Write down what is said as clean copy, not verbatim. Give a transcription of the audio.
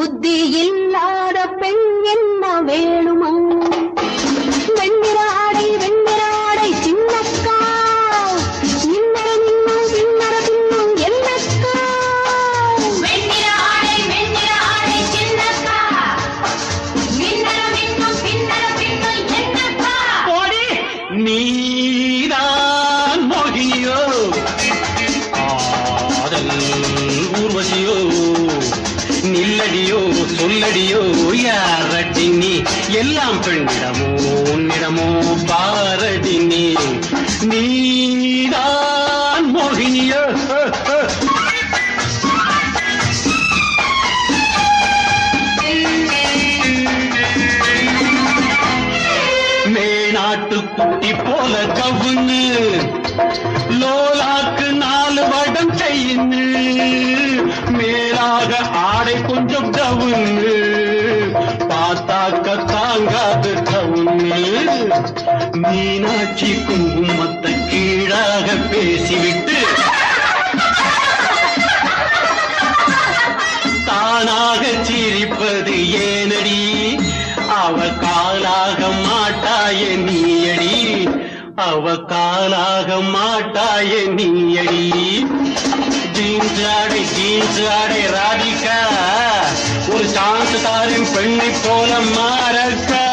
புத்தி இல்லாத பெண் என்ன வேணுமா? வெண்ணிராடை வெண்ணிராடை சின்னக்கா, இன்னர நின்னும் பின்னர பின்னும் என்னக்கா? வெண்ணிராடை வெண்ணிராடை சின்னக்கா, இன்னர நின்னும் பின்னர பின்னும் என்னக்கா? போடி நீதான் மோகினியோ, ஆதல் ஊர்வசியோ, நில்லடியோ சொல்லடியோ யாரடி நீ? எல்லாம் பெண்ணிடமோ உன்னிடமோ பாரடி நீ. நீதான் மோகினியோ. மேநாட்டு குட்டி போல கவுன்னு, லோலாக்கு 4 வடம் செய்யுன்னு, மேலாக ஆடை கொஞ்சம் டவுன்னு, பார்த்தாக்க தாங்காது டவுன்னு. மீனாட்சி குங்குமத்தை கீழாக பேசிவிட்டு தானாக சிரிப்பது ஏனடி? அவ காலாக மாட்டாய நீயடி, அவ காலாக மாட்டாய நீயடி. ஜீன்ஸ் ஆடை ராதிகா, ஒரு சான்ஸ் தாரின் பெண்ணை போல மாறக்கா.